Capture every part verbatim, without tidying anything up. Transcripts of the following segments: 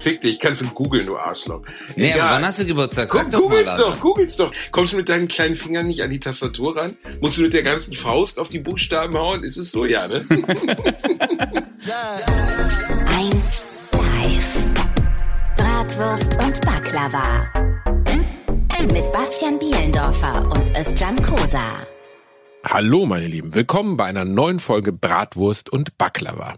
Fick dich, kannst du googeln, du Arschloch. Nee, Egal. aber wann hast du Geburtstag? Sag Guck, doch googel's mal, doch, googel's doch. Kommst du mit deinen kleinen Fingern nicht an die Tastatur ran? Musst du mit der ganzen Faust auf die Buchstaben hauen? Ist es so, ja, ne? eins live. Bratwurst und Baklava. Mit Bastian Bielendorfer und Özcan Kosa. Hallo meine Lieben, willkommen bei einer neuen Folge Bratwurst und Baklava.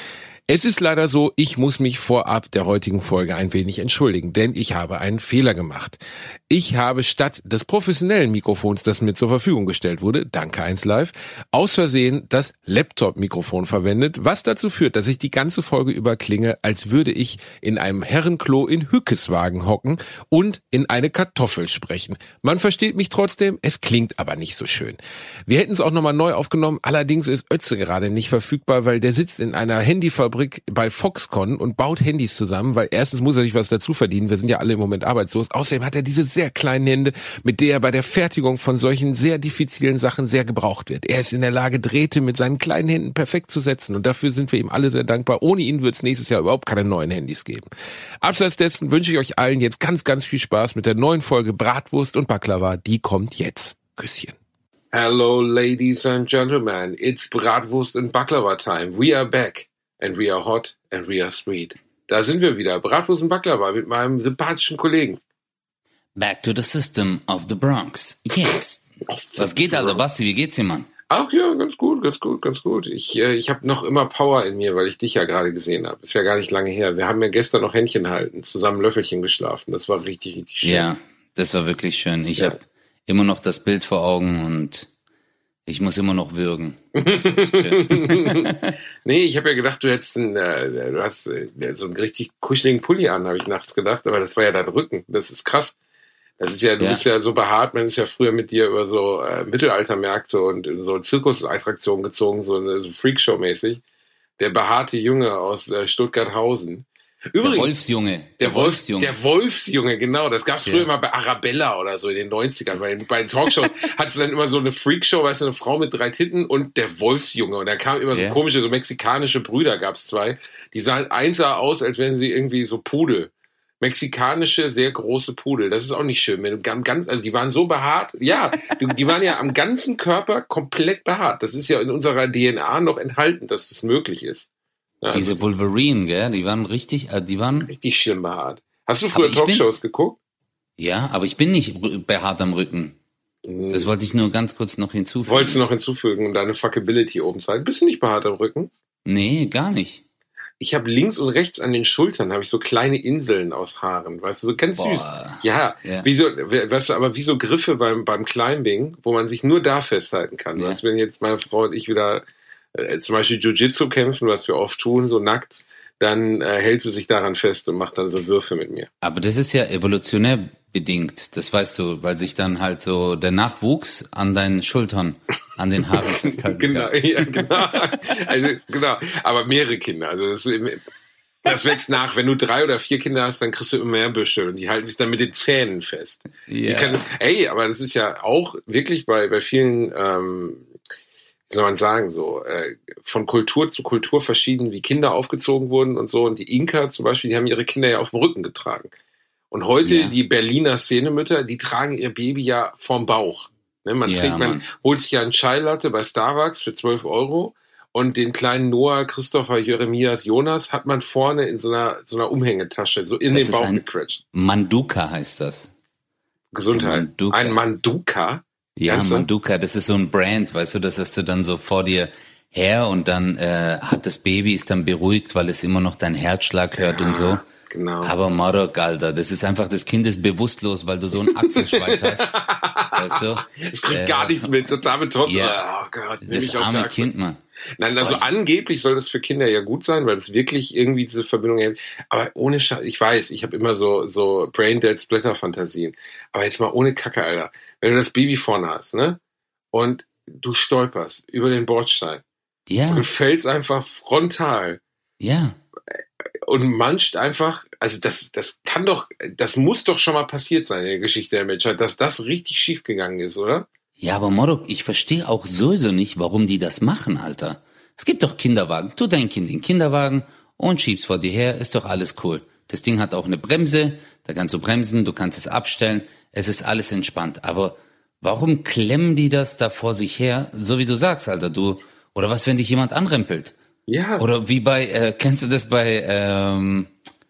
Es ist leider so, ich muss mich vorab der heutigen Folge ein wenig entschuldigen, denn ich habe einen Fehler gemacht. Ich habe statt des professionellen Mikrofons, das mir zur Verfügung gestellt wurde, danke eins Live, aus Versehen das Laptop-Mikrofon verwendet, was dazu führt, dass ich die ganze Folge über klinge, als würde ich in einem Herrenklo in Hückeswagen hocken und in eine Kartoffel sprechen. Man versteht mich trotzdem, es klingt aber nicht so schön. Wir hätten es auch nochmal neu aufgenommen, allerdings ist Ötze gerade nicht verfügbar, weil der sitzt in einer Handyfabrik bei Foxconn und baut Handys zusammen, weil erstens muss er sich was dazu verdienen, wir sind ja alle im Moment arbeitslos, außerdem hat er diese sehr kleinen Hände, mit der er bei der Fertigung von solchen sehr diffizilen Sachen sehr gebraucht wird. Er ist in der Lage, Drähte mit seinen kleinen Händen perfekt zu setzen und dafür sind wir ihm alle sehr dankbar. Ohne ihn wird es nächstes Jahr überhaupt keine neuen Handys geben. Abseits dessen wünsche ich euch allen jetzt ganz, ganz viel Spaß mit der neuen Folge Bratwurst und Baklava, die kommt jetzt. Küsschen. Hello, ladies and gentlemen, it's Bratwurst and Baklava time. We are back. And we are hot and we are sweet. Da sind wir wieder. Bratwurst und Baklava mit meinem sympathischen Kollegen. Back to the system of the Bronx. Yes. Was geht, Alter? Basti, wie geht's dir, Mann? Ach ja, ganz gut, ganz gut, ganz gut. Ich, äh, ich habe noch immer Power in mir, weil ich dich ja gerade gesehen habe. Ist ja gar nicht lange her. Wir haben ja gestern noch Händchen halten, zusammen Löffelchen geschlafen. Das war richtig, richtig schön. Ja, das war wirklich schön. Ich ja. habe immer noch das Bild vor Augen und ich muss immer noch würgen. Das ist echt schön. Nee, ich habe ja gedacht, du hättest einen, äh, du hast äh, so einen richtig kuscheligen Pulli an, habe ich nachts gedacht, aber das war ja dein Rücken. Das ist krass. Das ist ja, du Ja. bist ja so behaart, man ist ja früher mit dir über so äh, Mittelaltermärkte und so Zirkusattraktionen gezogen, so, so Freakshow-mäßig. Der behaarte Junge aus äh, Stuttgarthausen. Übrigens, der Wolfsjunge. Der, Der Wolf, Wolfsjunge. der Wolfsjunge, genau. Das gab's früher Ja. immer bei Arabella oder so in den neunzigern. Weil bei den Talkshows hattest du dann immer so eine Freakshow, weißt du, eine Frau mit drei Titten und der Wolfsjunge. Und da kamen immer so Ja. komische, so mexikanische Brüder gab's zwei. Die sahen, eins sah aus, als wären sie irgendwie so Pudel. Mexikanische, sehr große Pudel. Das ist auch nicht schön. Wenn du ganz, ganz, also die waren so behaart. Ja, du, die waren ja am ganzen Körper komplett behaart. Das ist ja in unserer D N A noch enthalten, dass das möglich ist. Ja, Diese also Wolverine, gell? Die waren richtig, also die waren, richtig schlimm behaart. Hast du früher Aber ich bin- Talkshows geguckt? ja, aber ich bin nicht rü- behaart am Rücken. Das wollte ich nur ganz kurz noch hinzufügen. Wolltest du noch hinzufügen und deine Fuckability oben zeigen? Bist du nicht behaart am Rücken? Nee, gar nicht. Ich habe links und rechts an den Schultern habe ich so kleine Inseln aus Haaren, weißt du, so ganz Boah. süß. Ja, Ja. wie so, weißt du, aber wie so Griffe beim beim Climbing, wo man sich nur da festhalten kann. Ja. Weißt du, wenn jetzt meine Frau und ich wieder äh, zum Beispiel Jiu-Jitsu kämpfen, was wir oft tun, so nackt, dann äh, hält sie sich daran fest und macht dann so Würfe mit mir. Aber das ist ja evolutionär bedingt, das weißt du, weil sich dann halt so der Nachwuchs an deinen Schultern, an den Haaren festhalten Genau, kann. ja, genau. Also, genau. Aber mehrere Kinder. Also das, das wächst nach. Wenn du drei oder vier Kinder hast, dann kriegst du immer mehr Büschel und die halten sich dann mit den Zähnen fest. Die Ja. kann, ey, aber das ist ja auch wirklich bei, bei vielen, ähm, wie soll man sagen, so äh, von Kultur zu Kultur verschieden, wie Kinder aufgezogen wurden und so. Und die Inka zum Beispiel, die haben ihre Kinder ja auf dem Rücken getragen. Und heute Ja. die Berliner Szenemütter, die tragen ihr Baby ja vorm Bauch. Ne, man Ja, trägt, man Mann. holt sich ja einen Chai Latte bei Starbucks für zwölf Euro und den kleinen Noah, Christopher, Jeremias, Jonas hat man vorne in so einer, so einer Umhängetasche, so in Das den ist Bauch ein- gequetscht. Manduka heißt das. Gesundheit. Ein Manduka. Ein Manduka? Ja, Ernsthaft? Manduka, das ist so ein Brand, weißt du, das hast du dann so vor dir her und dann äh, hat das Baby ist dann beruhigt, weil es immer noch deinen Herzschlag hört und so. Genau. Aber Marok, Alter, das ist einfach, das Kind ist bewusstlos, weil du so einen Achselschweiß hast. Weißt du? Es kriegt Äh, gar nichts mit, total betroffen. ja. Oh Gott, nimm Das mich aus der arme Achse. Kind, Mann. Nein, also Boah, ich- angeblich soll das für Kinder ja gut sein, weil es wirklich irgendwie diese Verbindung hält. Aber ohne Scheiß, ich weiß, ich habe immer so so Braindead Splitter Fantasien. Aber jetzt mal ohne Kacke, Alter. Wenn du das Baby vorne hast, ne? Und du stolperst über den Bordstein Ja, und fällst einfach frontal ja. und manscht einfach, also das das kann doch, das muss doch schon mal passiert sein in der Geschichte der Menschheit, dass das richtig schief gegangen ist, oder? Ja, aber Marok, ich verstehe auch sowieso nicht, warum die das machen, Alter. Es gibt doch Kinderwagen. Tu dein Kind in den Kinderwagen und schieb's vor dir her, ist doch alles cool. Das Ding hat auch eine Bremse, da kannst du bremsen, du kannst es abstellen, es ist alles entspannt. Aber warum klemmen die das da vor sich her, so wie du sagst, Alter, du, oder was, wenn dich jemand anrempelt? Ja. Oder wie bei, äh, kennst du das bei, ähm,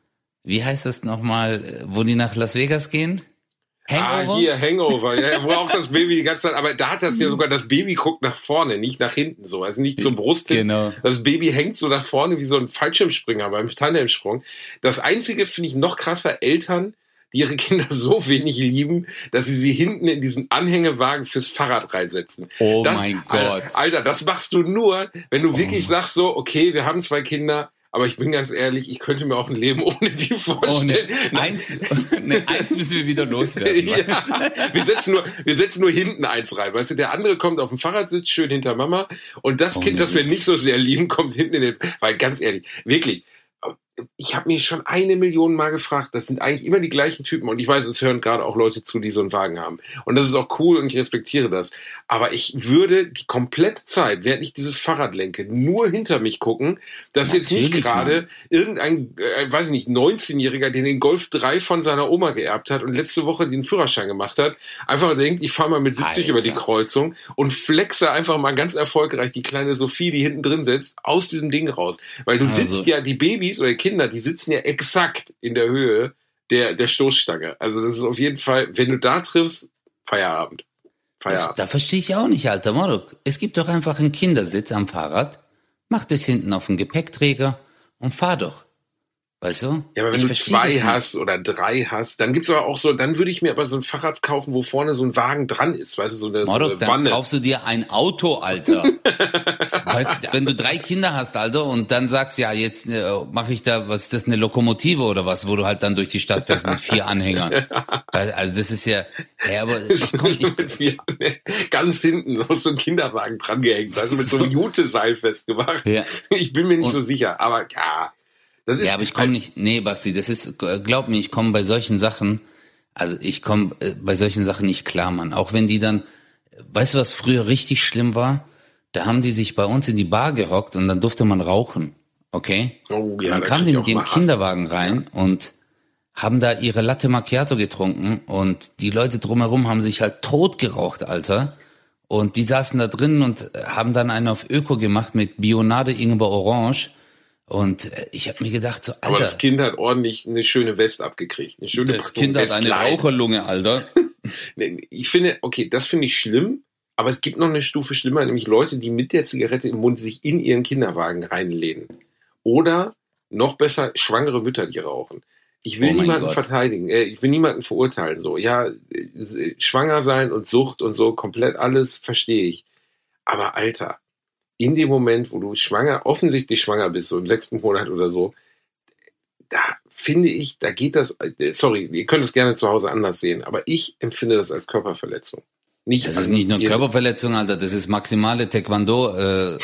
wie heißt das nochmal, wo die nach Las Vegas gehen? Hangover? Ah, hier, Hangover, ja, wo auch das Baby die ganze Zeit, aber da hat das ja sogar, das Baby guckt nach vorne, nicht nach hinten so, also nicht zur Brust hin. Genau. Das Baby hängt so nach vorne wie so ein Fallschirmspringer beim Tandemsprung. Das Einzige finde ich noch krasser, Eltern, die ihre Kinder so wenig lieben, dass sie sie hinten in diesen Anhängewagen fürs Fahrrad reinsetzen. Oh das, mein Gott. Alter, Alter, das machst du nur, wenn du oh. wirklich sagst so, okay, wir haben zwei Kinder, aber ich bin ganz ehrlich, ich könnte mir auch ein Leben ohne die vorstellen. Oh, ne, eins, ne, eins müssen wir wieder loswerden. Ja, wir setzen nur, wir setzen nur hinten eins rein. Weißt du, der andere kommt auf dem Fahrradsitz, schön hinter Mama. Und das oh, Kind, das wir nicht so sehr lieben, kommt hinten in den, weil ganz ehrlich, wirklich, ich habe mich schon eine Million Mal gefragt, das sind eigentlich immer die gleichen Typen und ich weiß, uns hören gerade auch Leute zu, die so einen Wagen haben und das ist auch cool und ich respektiere das, aber ich würde die komplette Zeit, während ich dieses Fahrrad lenke, nur hinter mich gucken, dass Natürlich, jetzt nicht gerade irgendein, äh, weiß ich nicht, neunzehnjähriger, der den Golf drei von seiner Oma geerbt hat und letzte Woche den Führerschein gemacht hat, einfach denkt, ich fahre mal mit siebzig Alter. Über die Kreuzung und flexe einfach mal ganz erfolgreich die kleine Sophie, die hinten drin sitzt, aus diesem Ding raus, weil du also. sitzt ja, die Babys oder die Kinder, die sitzen ja exakt in der Höhe der, der Stoßstange. Also das ist auf jeden Fall, wenn du da triffst, Feierabend. Feierabend. Das, da verstehe ich auch nicht, Alter Morok. Es gibt doch einfach einen Kindersitz am Fahrrad, mach das hinten auf den Gepäckträger und fahr doch. Weißt du? Ja, aber wenn ich du zwei hast oder drei hast, dann gibt's aber auch so, dann würde ich mir aber so ein Fahrrad kaufen, wo vorne so ein Wagen dran ist, weißt du, so eine, Morok, so eine dann Wanne. Kaufst du dir ein Auto, Alter. Weißt du, wenn du drei Kinder hast, Alter, und dann sagst, ja, jetzt äh, mache ich da, was ist das, eine Lokomotive oder was, wo du halt dann durch die Stadt fährst mit vier Anhängern. Also das ist ja, ja, aber ich komm, ich, ganz hinten auf so einen Kinderwagen dran gehängt, also mit so einem Jute-Seil festgemacht. Ja. Ich bin mir nicht und, so sicher, aber ja. Das ist ja, aber ich komme nicht, nee, Basti, das ist, glaub mir, ich komme bei solchen Sachen, also ich komme äh, bei solchen Sachen nicht klar, Mann. Auch wenn die dann, weißt du, was früher richtig schlimm war? Da haben die sich bei uns in die Bar gehockt und dann durfte man rauchen, okay? Oh, ja, dann kamen die mit dem Kinderwagen rein ja. und haben da ihre Latte Macchiato getrunken und die Leute drumherum haben sich halt tot geraucht, Alter. Und die saßen da drin und haben dann einen auf Öko gemacht mit Bionade, Ingwer, Orange. Und ich habe mir gedacht, so, Alter. Aber das Kind hat ordentlich eine schöne West abgekriegt. Eine schöne das Kind hat eine Raucherlunge, Alter. Ich finde, okay, das finde ich schlimm. Aber es gibt noch eine Stufe schlimmer, nämlich Leute, die mit der Zigarette im Mund sich in ihren Kinderwagen reinlehnen. Oder noch besser, schwangere Mütter, die rauchen. Ich will oh niemanden Gott. verteidigen, äh, ich will niemanden verurteilen. So, ja, äh, schwanger sein und Sucht und so, komplett alles, verstehe ich. Aber Alter, in dem Moment, wo du schwanger, offensichtlich schwanger bist, so im sechsten Monat oder so, da finde ich, da geht das, sorry, ihr könnt es gerne zu Hause anders sehen, aber ich empfinde das als Körperverletzung. Nicht das ist nicht nur Körperverletzung, Alter, das ist maximale Taekwondo, äh,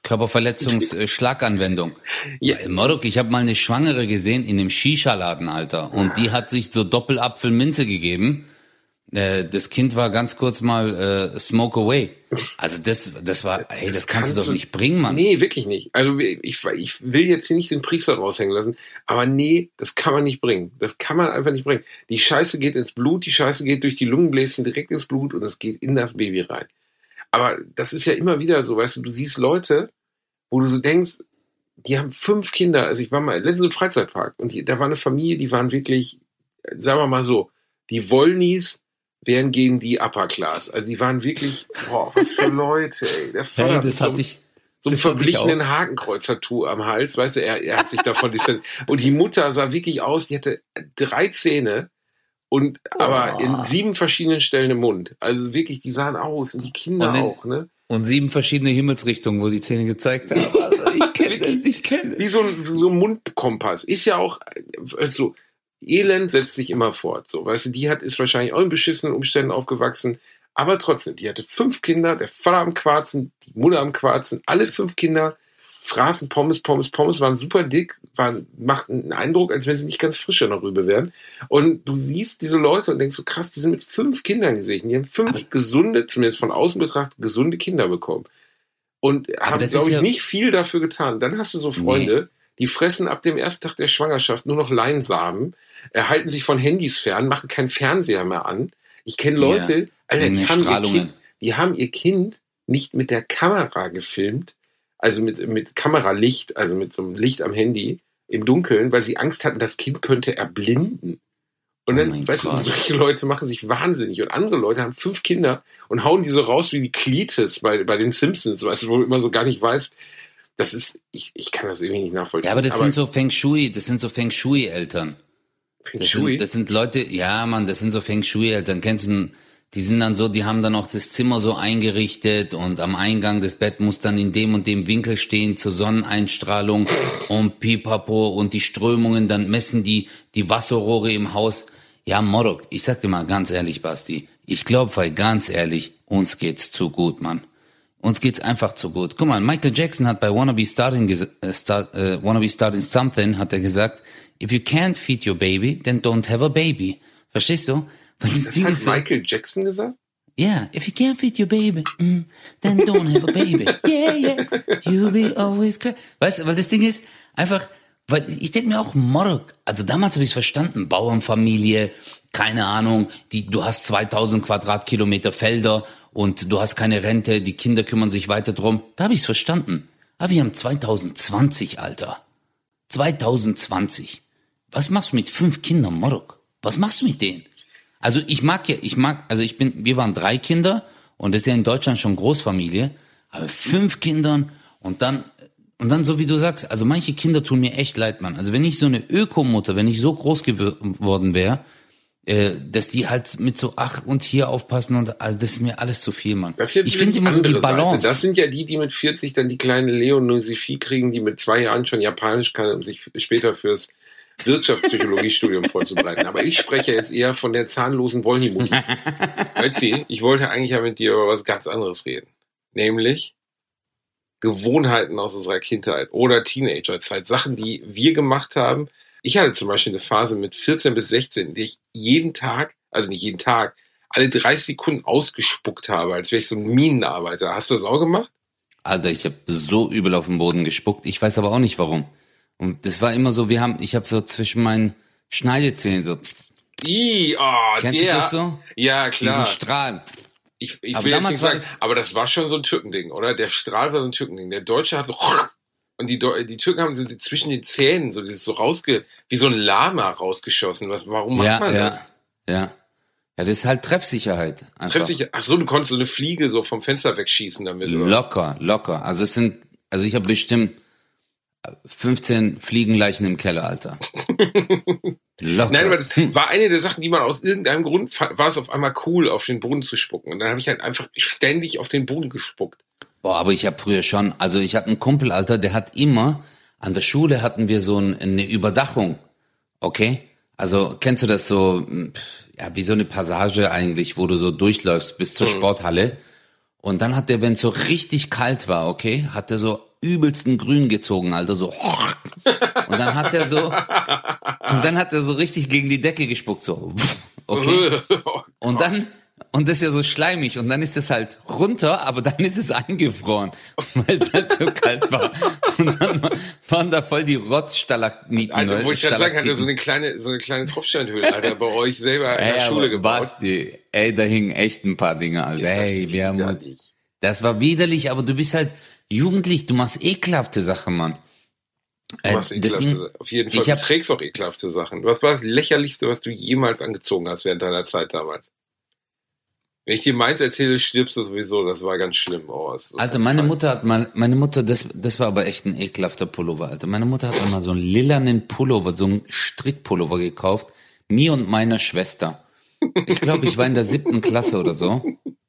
Körperverletzungsschlaganwendung. Ja. Morok, ich habe mal eine Schwangere gesehen in einem Shisha-Laden, Alter, und die hat sich so Doppelapfelminze gegeben. Äh, das Kind war ganz kurz mal äh, smoke away. Also das, das war, ey, das, das kannst, kannst du doch nicht bringen, Mann. Nee, wirklich nicht. Also ich, ich will jetzt hier nicht den Priester raushängen lassen, aber nee, das kann man nicht bringen. Das kann man einfach nicht bringen. Die Scheiße geht ins Blut, die Scheiße geht durch die Lungenbläschen direkt ins Blut und es geht in das Baby rein. Aber das ist ja immer wieder so, weißt du, du siehst Leute, wo du so denkst, die haben fünf Kinder. Also ich war mal letztens im Freizeitpark und die, da war eine Familie, die waren wirklich, sagen wir mal so, die Wollnies wären gegen die Upper Class. Also die waren wirklich, boah, was für Leute, ey. Der Vater hey, das so, hatte ich, so einem verblichenen Hakenkreuz-Tattoo am Hals, weißt du, er, er hat sich davon distanziert. Und die Mutter sah wirklich aus, die hatte drei Zähne und aber oh. in sieben verschiedenen Stellen im Mund. Also wirklich, die sahen aus und die Kinder und in, auch, ne? Und sieben verschiedene Himmelsrichtungen, wo die Zähne gezeigt haben. Also ich kenne das, ich kenne Wie so ein, so ein Mundkompass. Ist ja auch, also, Elend setzt sich immer fort, so, weißt du, die hat, ist wahrscheinlich auch in beschissenen Umständen aufgewachsen, aber trotzdem, die hatte fünf Kinder, der Vater am Quarzen, die Mutter am Quarzen, alle fünf Kinder fraßen Pommes, Pommes, Pommes, waren super dick, waren, machten einen Eindruck, als wenn sie nicht ganz frisch in der Rübe wären. Und du siehst diese Leute und denkst so, krass, die sind mit fünf Kindern gesegnet, die haben fünf aber gesunde, zumindest von außen betrachtet, gesunde Kinder bekommen. Und haben, glaube ich, ja nicht viel dafür getan. Dann hast du so Freunde, nee. die fressen ab dem ersten Tag der Schwangerschaft nur noch Leinsamen, äh, halten sich von Handys fern, machen keinen Fernseher mehr an. Ich kenne Leute, Ja, Alter, wegen die der haben, ihr Strahlungen. kind, die haben ihr Kind nicht mit der Kamera gefilmt, also mit, mit Kameralicht, also mit so einem Licht am Handy im Dunkeln, weil sie Angst hatten, das Kind könnte erblinden. Und Oh dann, mein weißt du, Gott. solche Leute machen sich wahnsinnig. Und andere Leute haben fünf Kinder und hauen die so raus wie die Klites bei, bei den Simpsons, weißt du, wo du immer so gar nicht weißt. Das ist, ich, ich kann das irgendwie nicht nachvollziehen. Ja, aber das sind so Feng Shui, das sind so Feng Shui-Eltern. Feng Das Shui. sind, das sind Leute, ja Mann, das sind so Feng Shui-Eltern. Kennst du, die sind dann so, die haben dann auch das Zimmer so eingerichtet und am Eingang des Bett muss dann in dem und dem Winkel stehen zur Sonneneinstrahlung und pipapo und die Strömungen, dann messen die die Wasserrohre im Haus. Ja, Morok, ich sag dir mal ganz ehrlich, Basti, ich glaube, weil ganz ehrlich, uns geht's zu gut, Mann. Uns geht's einfach zu gut. Guck mal, Michael Jackson hat bei Wanna Be Starting, ges- äh, start, äh, Wanna Be Starting Something, hat er gesagt, if you can't feed your baby, then don't have a baby. Verstehst du? Weil das Das Ding hat ist so, Michael Jackson gesagt? yeah, if you can't feed your baby, mm, then don't have a baby. Yeah, yeah, you'll be always cry. Weißt du, weil das Ding ist einfach, weil ich denke mir auch, Morok, also damals habe ich es verstanden, Bauernfamilie, keine Ahnung, die, du hast zweitausend Quadratkilometer Felder und du hast keine Rente, die Kinder kümmern sich weiter drum. Da habe ich es verstanden. Aber wir haben zwanzig zwanzig, Alter. zwanzig zwanzig. Was machst du mit fünf Kindern, Morok? Was machst du mit denen? Also ich mag ja, ich mag, also ich bin, wir waren drei Kinder und das ist ja in Deutschland schon Großfamilie, aber fünf Kindern und dann, und dann so wie du sagst, also manche Kinder tun mir echt leid, Mann. Also wenn ich so eine Ökomutter, wenn ich so groß geworden wäre, äh, dass die halt mit so ach und hier aufpassen und also das ist mir alles zu viel, Mann. Das ist ja Ich wieder finde immer so die andere Seite. Balance. Das sind ja die, die mit vierzig dann die kleine Leonosophie kriegen, die mit zwei Jahren schon Japanisch kann, um sich später fürs Wirtschaftspsychologiestudium vorzubereiten. Aber ich spreche jetzt eher von der zahnlosen Wollnimutti. Ötzi, ich wollte eigentlich ja mit dir über was ganz anderes reden. Nämlich Gewohnheiten aus unserer Kindheit oder Teenagerzeit. Sachen, die wir gemacht haben. Ich hatte zum Beispiel eine Phase mit vierzehn bis sechzehn, in der ich jeden Tag, also nicht jeden Tag, alle dreißig Sekunden ausgespuckt habe, als wäre ich so ein Minenarbeiter. Hast du das auch gemacht? Alter, ich habe so übel auf den Boden gespuckt. Ich weiß aber auch nicht warum. Und das war immer so, wir haben, ich habe so zwischen meinen Schneidezähnen so, Ih, oh, kennst der. du das so? Ja, klar. Diesen Strahl. Ich, ich Aber will jetzt damals nicht war sagen, das- aber das war schon so ein Türkending, oder? Der Strahl war so ein Türkending. Der Deutsche hat so und die, Deu- die Türken haben so die, zwischen den Zähnen so dieses so rausge, wie so ein Lama rausgeschossen. Was, warum macht Ja, man ja, das? ja. Ja, das ist halt Treffsicherheit. Einfach. Trifft sich, ach so, du konntest so eine Fliege so vom Fenster wegschießen damit, oder? Locker, locker. Also es sind, also ich habe bestimmt fünfzehn Fliegenleichen im Keller, Alter. Locker. Nein, aber das war eine der Sachen, die man aus irgendeinem Grund, fa- war es auf einmal cool, auf den Boden zu spucken. Und dann habe ich halt einfach ständig auf den Boden gespuckt. Boah, aber ich habe früher schon, also ich hatte einen Kumpel, Alter, der hat immer, an der Schule hatten wir so ein, eine Überdachung, okay? Also kennst du das so, pf, ja, wie so eine Passage eigentlich, wo du so durchläufst bis zur Mhm. Sporthalle. Und dann hat der, wenn es so richtig kalt war, okay, hat er so übelsten Grün gezogen, Alter, so. Und dann hat er so, und dann hat er so richtig gegen die Decke gespuckt, so, okay? Und dann, und das ist ja so schleimig und dann ist es halt runter, aber dann ist es eingefroren, weil es halt so kalt war. Und dann waren da voll die Rotzstalagmiten. Alter, wo ich gerade sagen hatte, so Stalaktiten. eine kleine, so eine kleine Tropfsteinhöhle, Alter, bei euch selber in der Ey, Schule aber gebaut. Basti, ey, da hingen echt ein paar Dinge, Alter. Ist das Ey, wir haben uns, widerlich. das war widerlich, aber du bist halt jugendlich, du machst ekelhafte Sachen, Mann. Du Äh, machst das ekelhafte Ding, Sachen. Auf jeden Fall. ich Du hab- trägst auch ekelhafte Sachen. Was war das Lächerlichste, was du jemals angezogen hast während deiner Zeit damals? Wenn ich dir meins erzähle, stirbst du sowieso. Das war ganz schlimm. Oh, ist so Alter, ganz meine kalt. Mutter hat mal, meine Mutter, das, das war aber echt ein ekelhafter Pullover, Alter. Meine Mutter hat mir mal so einen lilanen Pullover, so einen Strickpullover gekauft. Mir und meiner Schwester. Ich glaube, ich war in der siebten Klasse oder so.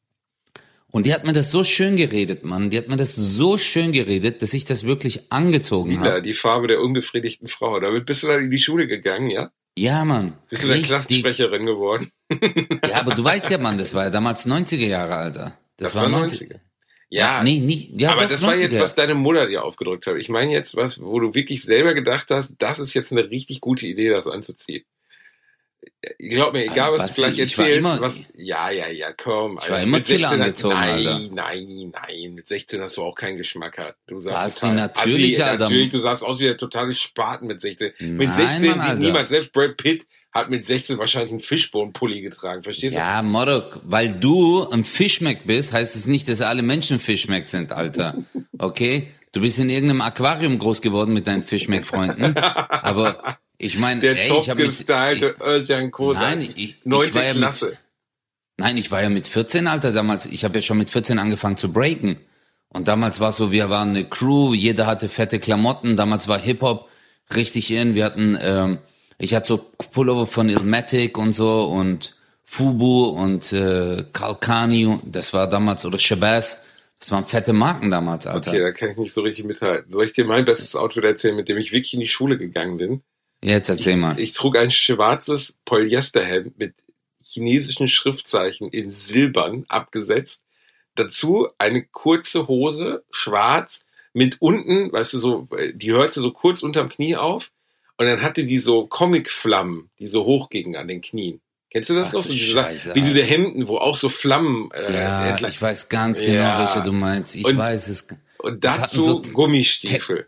Und die hat mir das so schön geredet, Mann. Die hat mir das so schön geredet, dass ich das wirklich angezogen Lila, habe. die Farbe der unbefriedigten Frau. Damit bist du dann in die Schule gegangen, ja? Ja, Mann. Bist du dann Richtig. Klassensprecherin geworden? Ja, aber du weißt ja, Mann, das war ja damals neunziger Jahre, Alter. Das, Das war neunziger. Ja, nee, nie, ja, aber doch, das war jetzt, neunziger. was deine Mutter dir aufgedrückt hat. Ich meine jetzt was, wo du wirklich selber gedacht hast, das ist jetzt eine richtig gute Idee, das anzuziehen. Glaub mir, egal was Basti, du gleich ich war erzählst, immer- was, ja, ja, ja, komm. Ich war immer Killer sechzehn angezogen, nein, Alter. nein, nein, mit sechzehn hast du auch keinen Geschmack gehabt. Du sahst Basti, total, natürlich, Assi, Alter. natürlich, du sahst aus wie der totale Spaten mit sechzehn. Nein, mit sechzehn Mann, sieht Alter. niemand, selbst Brad Pitt hat mit sechzehn wahrscheinlich einen Fishbone-Pulli getragen, verstehst du? Ja, Morok, weil du ein Fischmeck bist, heißt es nicht, dass alle Menschen Fischmeck sind, Alter. Okay? Du bist in irgendeinem Aquarium groß geworden mit deinen Fischmeck-Freunden. Aber ich meine, Der ey, ich hab mit, top-gestylte Özcan Kosa. Nein, ich- ich Neunte war ja mit- Klasse. Nein, ich war ja mit vierzehn, Alter, damals. Ich habe ja schon mit vierzehn angefangen zu breaken. Und damals war es so, wir waren eine Crew, jeder hatte fette Klamotten. Damals war Hip-Hop richtig in. Wir hatten, ähm, ich hatte so Pullover von Illmatic und so und Fubu und äh, Kalkani. Das war damals, oder Shabazz. Das waren fette Marken damals, Alter. Okay, da kann ich nicht so richtig mithalten. Soll ich dir mein bestes Outfit erzählen, mit dem ich wirklich in die Schule gegangen bin? Jetzt erzähl ich, mal. Ich trug ein schwarzes Polyesterhemd mit chinesischen Schriftzeichen in Silbern abgesetzt. Dazu eine kurze Hose, schwarz, mit unten, weißt du, so, die hörte so kurz unterm Knie auf. Und dann hatte die so Comic-Flammen, die so hochgingen an den Knien. Kennst du das Ach noch? du So diese, Scheiße, wie diese Alter. Hemden, wo auch so Flammen äh, Ja, entlang. ich weiß ganz genau, Ja. welche du meinst. Ich Und- weiß es. Und das hatten dazu so Gummistiefel.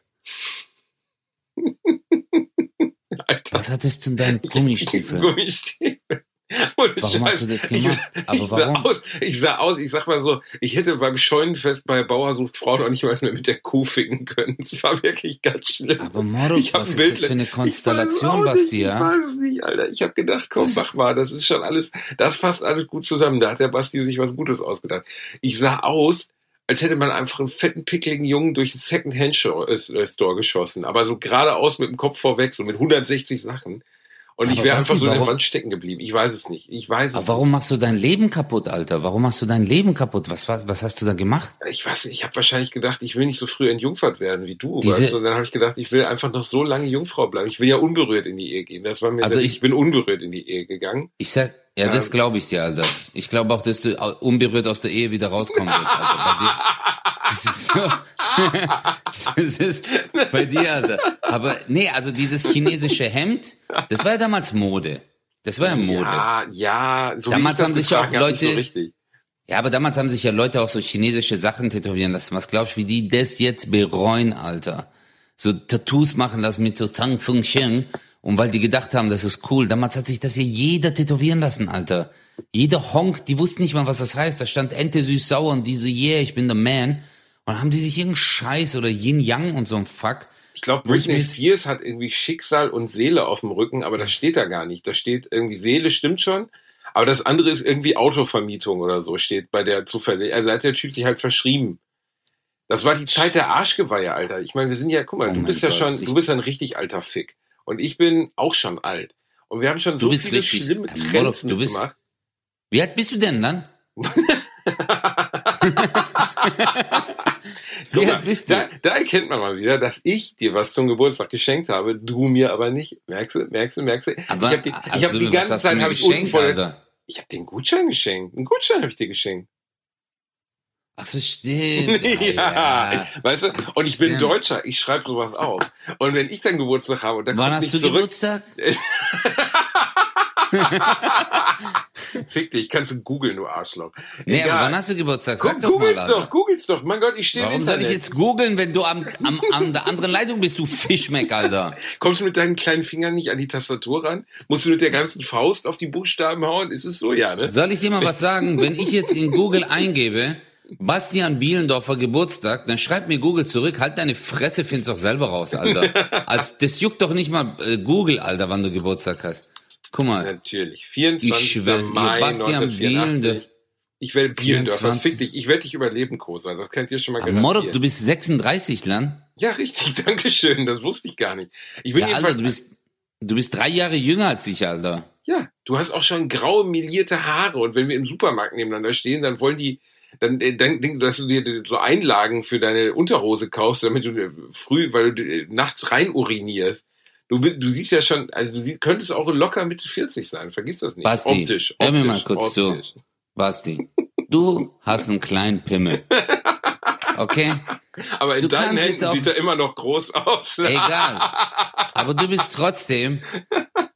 Alter. Was hattest du in deinen Gummistiefeln? Gummistiefel. Ohne Warum hast du das gemacht? Ich, Aber ich warum? Sah aus, ich sah aus, ich sag mal so, ich hätte beim Scheunenfest bei Bauer sucht Frauen auch nicht mal mehr mit der Kuh ficken können. Es war wirklich ganz schlimm. Aber Moro, Ich hab was ein ist Bild- das für eine Ich Konstellation, weiß es auch Basti, nicht, ja? Ich weiß es nicht, Alter. Ich habe gedacht, komm, Was? mach mal, das ist schon alles, das passt alles gut zusammen. Da hat der Basti sich was Gutes ausgedacht. Ich sah aus, als hätte man einfach einen fetten, pickligen Jungen durch einen Second-Hand-Store geschossen. Aber so geradeaus mit dem Kopf vorweg, so mit hundertsechzig Sachen. Und Aber ich wäre Basti, einfach so in der warum- Wand stecken geblieben. Ich weiß es nicht. Ich weiß es Aber warum machst du dein Leben kaputt, Alter? Warum machst du dein Leben kaputt? Was, was, was hast du da gemacht? nicht. Ich weiß nicht. Ich habe wahrscheinlich gedacht, ich will nicht so früh entjungfert werden wie du. Diese- Weißt du? Und dann habe ich gedacht, ich will einfach noch so lange Jungfrau bleiben. Ich will ja unberührt in die Ehe gehen. Das war mir Also sehr- ich- ich bin unberührt in die Ehe gegangen. Ich sag, ja, das Ähm. glaube ich dir, Alter. Ich glaube auch, dass du au- unberührt aus der Ehe wieder rauskommen wirst, Alter. Bei dir. Das ist so. Das ist bei dir, Alter. Aber nee, also dieses chinesische Hemd, das war ja damals Mode. Das war ja Mode. Ja, Ja, ja. So Damals wie ich das haben sich ja auch getragen hab, nicht so Leute- richtig. aber damals haben sich ja Leute auch so chinesische Sachen tätowieren lassen. Was glaubst du, wie die das jetzt bereuen, Alter? So Tattoos machen lassen mit so Zhang Feng Xiang. Und weil die gedacht haben, das ist cool. Damals hat sich das ja jeder tätowieren lassen, Alter. Jeder Honk, die wussten nicht mal, was das heißt. Da stand Ente süß sauer und die so, yeah, ich bin der Man. Und dann haben die sich irgendeinen Scheiß oder Yin Yang und so ein Fuck. Ich glaube, Wo ich Britney mir jetzt- Spears hat irgendwie Schicksal und Seele auf dem Rücken, aber das steht da gar nicht. Da steht irgendwie Seele, stimmt schon. Aber das andere ist irgendwie Autovermietung oder so, steht bei der zufällig. Also hat der Typ sich halt verschrieben. Das war die Zeit der Arschgeweihe, Alter. Ich meine, wir sind ja, guck mal, Oh du mein bist ja Gott, schon, richtig. du bist ein richtig alter Fick. Und ich bin auch schon alt. Und wir haben schon Du so bist viele richtig- schlimme Ja, Trends Moloch, du bist- mitgemacht. Wie alt bist du denn dann? Guck Wie mal, alt bist du? da, da erkennt man mal wieder, dass ich dir was zum Geburtstag geschenkt habe, du mir aber nicht. Merkst du, merkst du, merkst du? Aber, ich habe die, ich also, hab die was ganze hast du Zeit mir habe ich unten geschenkt, vor der, Alter? ich habe den Gutschein geschenkt. Einen Gutschein habe ich dir geschenkt. Ach so, stimmt. ja, ja. weißt du? Und ich bin Stimmt. Deutscher, ich schreibe sowas auf. Und wenn ich dann Geburtstag habe und dann Wann kommt hast nicht du zurück, Geburtstag? fick dich, kannst du googeln, du Arschloch. Nee, aber Egal. wann hast du Geburtstag? Guck, Sag doch mal, googel's Alter. doch, googel's doch. Mein Gott, ich stehe im Warum soll Internet. ich jetzt googeln, wenn du am, am, an der anderen Leitung bist, du Fischmeck, Alter? Kommst du mit deinen kleinen Fingern nicht an die Tastatur ran? Musst du mit der ganzen Faust auf die Buchstaben hauen? Ist es so, ja, ne? Soll ich dir mal was sagen? Wenn ich jetzt in Google eingebe, Bastian Bielendorfer Geburtstag, dann schreibt mir Google zurück, halt deine Fresse, find's doch selber raus, Alter. Als, das juckt doch nicht mal äh, Google, Alter, wann du Geburtstag hast. Guck mal. Natürlich. Ich vierundzwanzigster schwör, Mai Bastian neunzehnhundertvierundachtzig. Bielendorfer. Ich werde Bielendorfer. vierundzwanzig. Fick dich. Ich werde dich überleben, Kosa. Das kann ich dir schon mal Morok, du garantieren. bist sechsunddreißig, Lan. Ja, richtig. Dankeschön. Das wusste ich gar nicht. Ich bin Ja, jedenfalls... Alter, du bist, du bist drei Jahre jünger als ich, Alter. Ja, du hast auch schon graue, melierte Haare. Und wenn wir im Supermarkt nebeneinander stehen, dann wollen die... Dann äh, dann denkst du, dass du dir so Einlagen für deine Unterhose kaufst, damit du äh, früh, weil du äh, nachts rein urinierst. Du, bi- du siehst ja schon, also du sie, könntest auch locker Mitte vierzig sein, vergiss das nicht. Basti, optisch, hör optisch, mir mal kurz optisch. zu. Basti, du hast einen kleinen Pimmel. Okay? Aber in Du deinen kannst Händen jetzt auch- sieht er immer noch groß aus. Egal. Aber du bist trotzdem,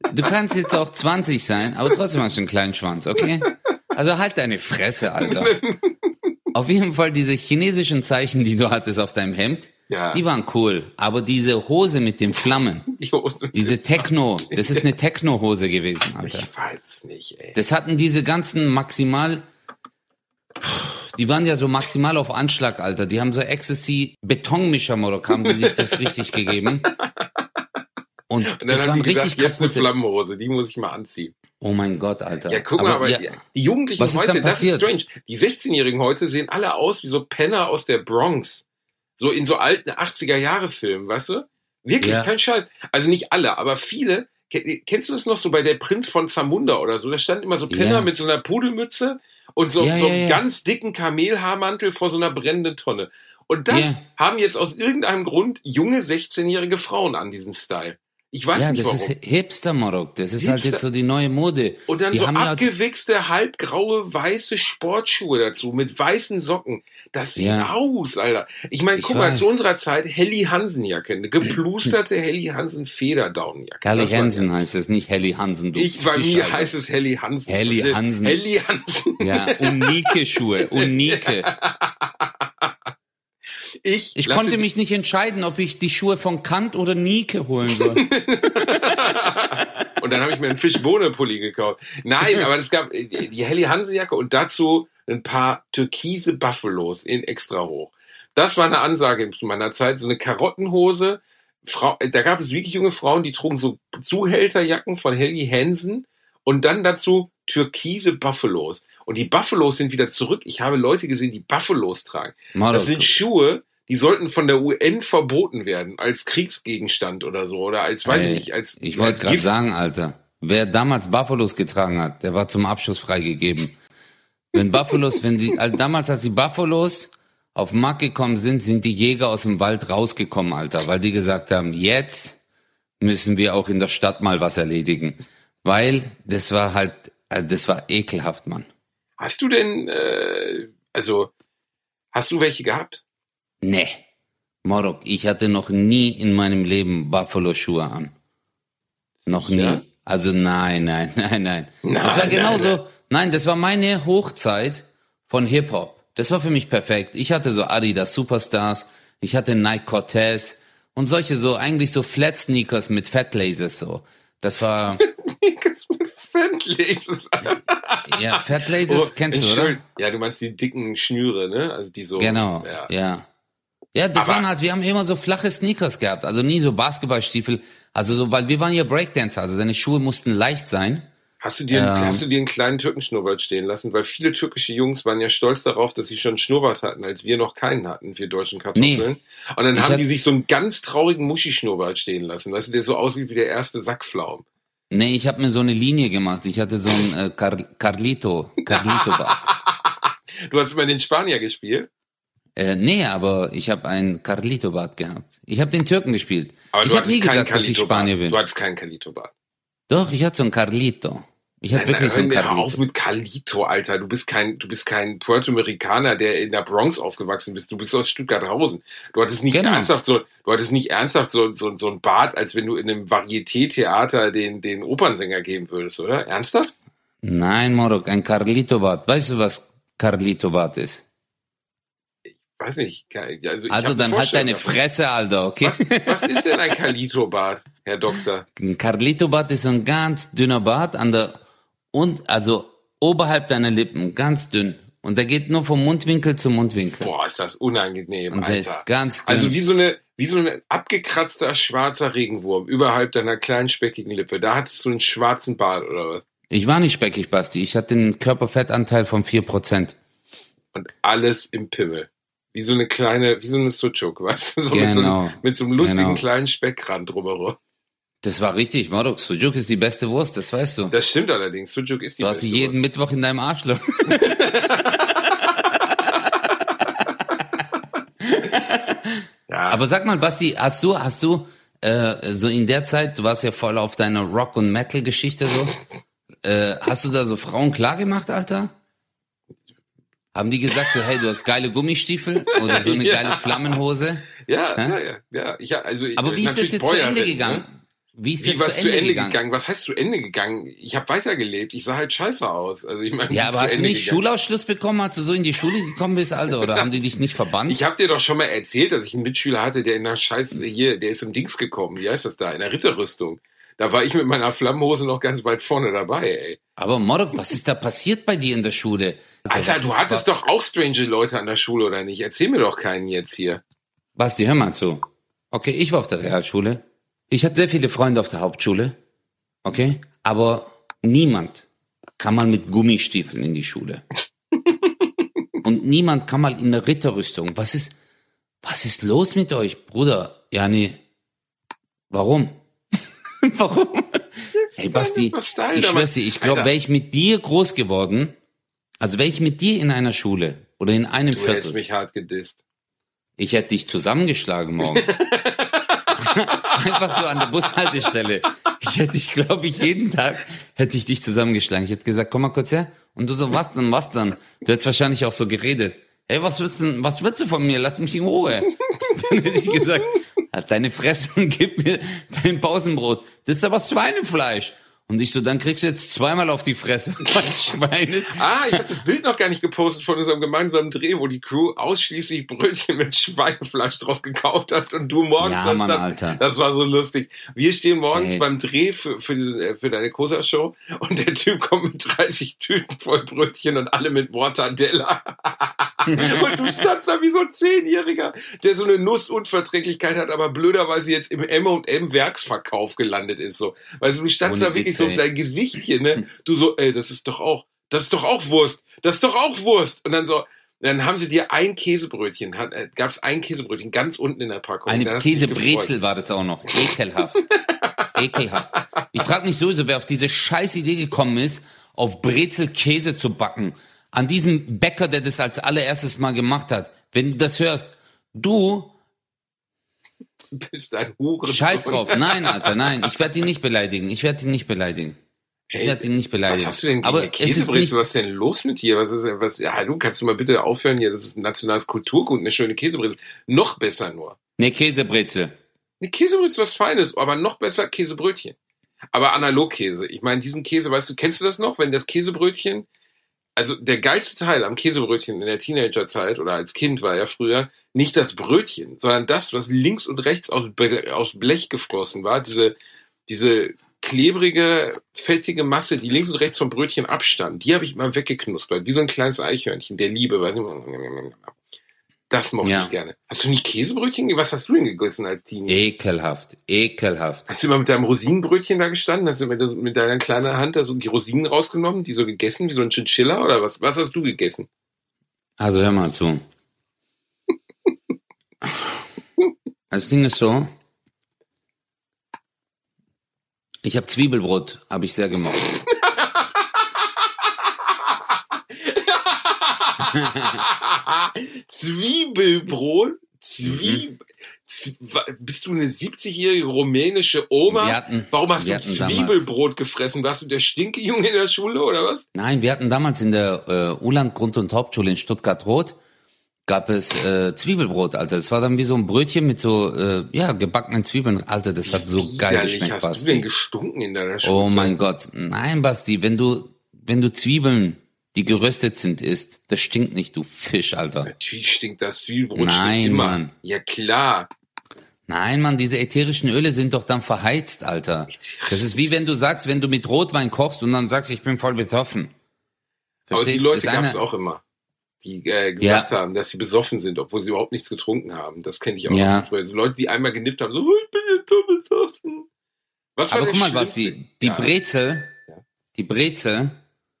du kannst jetzt auch zwanzig sein, aber trotzdem hast du einen kleinen Schwanz, okay? Also halt deine Fresse, Alter. Auf jeden Fall diese chinesischen Zeichen, die du hattest auf deinem Hemd, ja. die waren cool. Aber diese Hose mit den Flammen, die Hose mit diese Techno, das ist eine Techno-Hose gewesen, Alter. Ich weiß es nicht, ey. Das hatten diese ganzen maximal, die waren ja so maximal auf Anschlag, Alter. Die haben so Ecstasy-Betonmischer, Morok, haben die sich das richtig gegeben. Und, Und dann haben die gesagt, jetzt eine Flammenhose, die muss ich mal anziehen. Oh mein Gott, Alter. Ja, guck mal, aber, aber ja, die Jugendlichen heute, das ist strange. Die sechzehnjährigen heute sehen alle aus wie so Penner aus der Bronx. So in so alten achtziger-Jahre-Filmen, weißt du? Wirklich, ja. kein Scheiß. Also nicht alle, aber viele. Kennst du das noch so bei der Prinz von Zamunda oder so? Da standen immer so Penner ja. mit so einer Pudelmütze und so, ja, so ja, einem ja. ganz dicken Kamelhaarmantel vor so einer brennenden Tonne. Und das ja. haben jetzt aus irgendeinem Grund junge sechzehnjährige Frauen an diesem Style. Ich weiß ja, nicht das warum. ist Hipster, Morok. Das ist Hipster. Halt jetzt so die neue Mode. Und dann die so haben abgewichste, ja halbgraue, weiße Sportschuhe dazu mit weißen Socken. Das sieht ja. aus, Alter. Ich meine, guck weiß. mal, zu unserer Zeit Helly Hansen Jacke, eine geplusterte Helly Hansen Federdown-Jacke. Helly Hansen heißt es, nicht Helly Hansen. Du ich, bei mir heißt es Helly Hansen. Helly Hansen. Helly Hansen. Ja, unike Schuhe, unike. Ich, ich konnte mich nicht entscheiden, ob ich die Schuhe von Kant oder Nike holen soll. Und dann habe ich mir einen Fischbohne-Pulli gekauft. Nein, aber es gab die Helly Hansen-Jacke und dazu ein paar türkise Buffalos in extra hoch. Das war eine Ansage in meiner Zeit, so eine Karottenhose. Frau, da gab es wirklich junge Frauen, die trugen so Zuhälterjacken von Helly Hansen und dann dazu türkise Buffalos. Und die Buffalos sind wieder zurück. Ich habe Leute gesehen, die Buffalos tragen. Das sind Schuhe, die sollten von der U N verboten werden, als Kriegsgegenstand oder so, oder als, weiß Ey, ich nicht, als Ich wollte gerade sagen, Alter, wer damals Buffalos getragen hat, der war zum Abschuss freigegeben. Wenn Buffalos, wenn die, also damals, als die Buffalos auf den Markt gekommen sind, sind die Jäger aus dem Wald rausgekommen, Alter, weil die gesagt haben, jetzt müssen wir auch in der Stadt mal was erledigen. Weil das war halt, das war ekelhaft, Mann. Hast du denn, äh, also, hast du welche gehabt? Nee. Morok, ich hatte noch nie in meinem Leben Buffalo-Schuhe an. Noch nie. Ja? Also nein, nein, nein, nein. nein das war genauso, nein, nein. nein, das war meine Hochzeit von Hip-Hop. Das war für mich perfekt. Ich hatte so Adidas Superstars, ich hatte Nike Cortez und solche so, eigentlich so Flat-Sneakers mit Fat-Lasers so. Das war... Sneakers mit Fat-Lasers. Ja, Fat-Lasers oh, kennst du, oder? Ja, du meinst die dicken Schnüre, ne? Also die so... Genau, ja. Ja, ja das Aber waren halt, wir haben immer so flache Sneakers gehabt, also nie so Basketballstiefel, also so, weil wir waren ja Breakdancer, also seine Schuhe mussten leicht sein. Hast du dir, ähm, hast du dir einen kleinen Türkenschnurrbart stehen lassen? Weil viele türkische Jungs waren ja stolz darauf, dass sie schon einen Schnurrbart hatten, als wir noch keinen hatten, wir deutschen Kartoffeln. Nee, und dann haben die sich so einen ganz traurigen Muschi-Schnurrbart stehen lassen, weißt du, der so aussieht wie der erste Sackpflaum. Nee, ich habe mir so eine Linie gemacht. Ich hatte so einen äh, Car- Carlito, Carlito-Bart. Du hast immer den Spanier gespielt? Äh, nee, aber ich habe einen Carlito-Bart gehabt. Ich habe den Türken gespielt. Aber ich habe nie gesagt, dass ich Spanier bin. Du hattest keinen Carlito-Bart. Doch, ich hatte so einen Carlito. Ich hatte wirklich so einen Carlito. Hör auf mit Carlito, Alter. Du bist kein, du bist kein Puerto-Amerikaner, der in der Bronx aufgewachsen bist. Du bist aus Stuttgart-Hausen. Du hattest nicht genau. ernsthaft so, du hattest nicht ernsthaft so, so, so ein Bart, als wenn du in einem Varieté-Theater den, den Opernsänger geben würdest, oder? Ernsthaft? Nein, Morok, ein Carlito-Bart. Weißt du, was Carlito-Bart ist? Weiß nicht. Also, ich also dann halt deine davon. Fresse, Alter, okay? Was, was ist denn ein Carlito-Bart, Herr Doktor? Ein Carlito-Bart ist so ein ganz dünner Bart an der, und, also oberhalb deiner Lippen, ganz dünn. Und der geht nur vom Mundwinkel zum Mundwinkel. Boah, ist das unangenehm, und Alter. Der ist ganz dünn. Also wie so eine, wie so ein abgekratzter schwarzer Regenwurm überhalb deiner kleinen speckigen Lippe. Da hattest du einen schwarzen Bart, oder was? Ich war nicht speckig, Basti. Ich hatte einen Körperfettanteil von vier Prozent. Und alles im Pimmel. Wie so eine kleine, wie so eine Sucuk, weißt du? So genau, mit, so einem, mit so einem lustigen genau. kleinen Speckrand drumherum. Das war richtig, Morok. Sucuk ist die beste Wurst, das weißt du. Das stimmt allerdings. Sucuk ist die du beste Wurst. Du hast sie jeden Wurst. Mittwoch in deinem Arschloch. ja. Aber sag mal, Basti, hast du, hast du äh, so in der Zeit, du warst ja voll auf deiner Rock- und Metal-Geschichte so, äh, hast du da so Frauen klar gemacht, Alter? Haben die gesagt so, hey, du hast geile Gummistiefel oder so eine ja. geile Flammenhose? Ja, ja, ja, ja. Ich, also, aber wie ist das jetzt zu Ende gegangen? Ne? Wie ist Wie, das was zu Ende, zu Ende gegangen? gegangen? Was heißt zu Ende gegangen? Ich habe weitergelebt. Ich sah halt scheiße aus. Also ich meine, Ja, wie aber zu hast du Ende nicht gegangen? Schulausschluss bekommen, als du so in die Schule gekommen bist, Alter? Oder haben die dich nicht verbannt? Ich habe dir doch schon mal erzählt, dass ich einen Mitschüler hatte, der in der Scheiß hier, der ist im Dings gekommen. Wie heißt das da? In der Ritterrüstung. Da war ich mit meiner Flammenhose noch ganz weit vorne dabei, ey. Aber Morok, was ist da passiert bei dir in der Schule? Alter, was du ist- hattest doch auch strange Leute an der Schule, oder nicht? Erzähl mir doch keinen jetzt hier. Basti, hör mal zu. Okay, ich war auf der Realschule. Ich hatte sehr viele Freunde auf der Hauptschule. Okay? Aber niemand kam mal mit Gummistiefeln in die Schule. Und niemand kam mal in eine Ritterrüstung. Was ist, was ist los mit euch, Bruder? Ja, nee. Warum? Warum? Hey, Basti, Das war Style ich damals. schwör's dir, ich glaube, Alter, wäre ich mit dir groß geworden, also wäre ich mit dir in einer Schule oder in einem du hättest Viertel, mich hart gedisst. ich hätte dich zusammengeschlagen morgens. Einfach so an der Bushaltestelle. Ich hätte dich, glaube ich, jeden Tag hätte ich dich zusammengeschlagen. Ich hätte gesagt, komm mal kurz her. Und du so, was denn, was dann? Du hättest wahrscheinlich auch so geredet. Hey, was willst du, was willst du von mir? Lass mich in Ruhe. Dann hätte ich gesagt, halt deine Fresse und gib mir dein Pausenbrot. Das ist aber Schweinefleisch. Und ich so, dann kriegst du jetzt zweimal auf die Fresse, weil Schwein ist. Ah, ich habe das Bild noch gar nicht gepostet von unserem gemeinsamen Dreh, wo die Crew ausschließlich Brötchen mit Schweinefleisch drauf gekauft hat und du morgens. Ja, das, Mann, das, Alter. das war so lustig. Wir stehen morgens Ey. beim Dreh für, für, diese, für deine Cosa-Show und der Typ kommt mit dreißig Tüten voll Brötchen und alle mit Mortadella. Und du standst da wie so ein Zehnjähriger, der so eine Nussunverträglichkeit hat, aber blöderweise jetzt im M und M Werksverkauf gelandet ist. So, weißt du, du standst Ohne da wirklich Witz, so ey. dein Gesicht hier, ne? Du so, ey, das ist doch auch, das ist doch auch Wurst, das ist doch auch Wurst. Und dann so, dann haben sie dir ein Käsebrötchen, hat, äh, gab es ein Käsebrötchen ganz unten in der Packung. Da Eine hast du dich Käsebrezel gefreut. war das auch noch. Ekelhaft. Ekelhaft. Ich frage mich sowieso, wer auf diese scheiß Idee gekommen ist, auf Brezel Käse zu backen. An diesem Bäcker, der das als allererstes mal gemacht hat. Wenn du das hörst, du, Bist ein Hurensohn. scheiß drauf. Nein, Alter, nein. Ich werde ihn nicht beleidigen. Ich werde ihn nicht beleidigen. Ich Ey, werde ihn nicht beleidigen. Was hast du denn gegen Aber eine es ist nicht, Käsebrezel? Was ist denn los mit dir? Was ist, was, ja, hallo, kannst du mal bitte aufhören hier? Das ist ein nationales Kulturgut, eine schöne Käsebrezel. Noch besser nur. ne Käsebrezel. Eine Käsebrezel ist was Feines, aber noch besser Käsebrötchen. Aber Analogkäse. Ich meine, diesen Käse, weißt du, kennst du das noch? Wenn das Käsebrötchen, also der geilste Teil am Käsebrötchen in der Teenagerzeit oder als Kind war ja früher nicht das Brötchen, sondern das, was links und rechts aus, Ble- aus Blech geflossen war. Diese, diese klebrige, fettige Masse, die links und rechts vom Brötchen abstand, die habe ich mal weggeknuspert, wie so ein kleines Eichhörnchen der Liebe. Weißt du? Das mochte Ja. ich gerne. Hast du nicht Käsebrötchen? Was hast du denn gegessen als Teenie? Ekelhaft. Ekelhaft. Hast du immer mit deinem Rosinenbrötchen da gestanden? Hast du mit, mit deiner kleinen Hand da so die Rosinen rausgenommen, die so gegessen, wie so ein Chinchilla oder was? Was hast du gegessen? Also hör mal zu. Das Ding ist so, ich habe Zwiebelbrot, habe ich sehr gemocht. Zwiebelbrot? Zwieb Z bist du eine siebzigjährige rumänische Oma? Wir hatten- Warum hast wir du hatten damals- Zwiebelbrot gefressen? Warst du der Stinkejunge in der Schule oder was? Nein, wir hatten damals in der äh, Uland Grund- und Hauptschule in Stuttgart-Rot, gab es äh, Zwiebelbrot, Alter. Es war dann wie so ein Brötchen mit so, äh, ja, gebackenen Zwiebeln. Alter, das hat so geil Widerlich, geschmeckt, hast du Basti. denn gestunken in deiner Schule? Oh mein Gott. Nein, Basti, wenn du, wenn du Zwiebeln, die geröstet sind, isst, das stinkt nicht, du Fisch, Alter. Natürlich stinkt das Zwiebelbrot Nein, stinkt immer. Mann. Ja klar. Nein, Mann, diese ätherischen Öle sind doch dann verheizt, Alter. Das ist wie wenn du sagst, wenn du mit Rotwein kochst und dann sagst, ich bin voll besoffen. Aber die Verstehst? Leute Das gab es eine- auch immer, die äh, gesagt haben, dass sie besoffen sind, obwohl sie überhaupt nichts getrunken haben. Das kenne ich auch Ja. noch von früher. So Leute, die einmal genippt haben, so, oh, ich bin jetzt so besoffen. Was war Aber der guck mal, schlimmste- Basti, die Ja. Brezel, Ja. die Brezel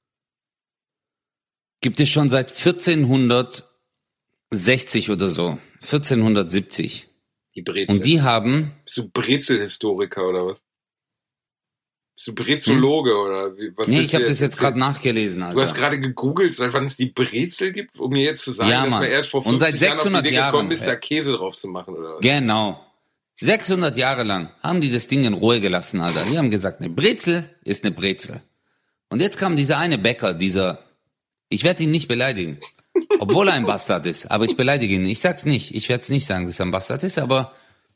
gibt es schon seit vierzehnhundertsechzig oder so, vierzehnhundertsiebzig. Die Brezel. Und die haben, Bist du Brezelhistoriker oder was? Bist du Brezologe oder wie? Was nee, willst ich du habe das jetzt erzählen? gerade nachgelesen, Alter. Du hast gerade gegoogelt, seit wann es die Brezel gibt, um mir jetzt zu sagen, Ja, dass Mann. man erst vor Und seit fünfzig Jahren auf die sechshundert Idee Jahren, gekommen ist, ja. da Käse drauf zu machen oder was? Genau. sechshundert Jahre lang haben die das Ding in Ruhe gelassen, Alter. Die haben gesagt, eine Brezel ist eine Brezel. Und jetzt kam dieser eine Bäcker, dieser, ich werde ihn nicht beleidigen, obwohl er ein Bastard ist, aber ich beleidige ihn. Ich sag's nicht, ich werde es nicht sagen, dass er ein Bastard ist, aber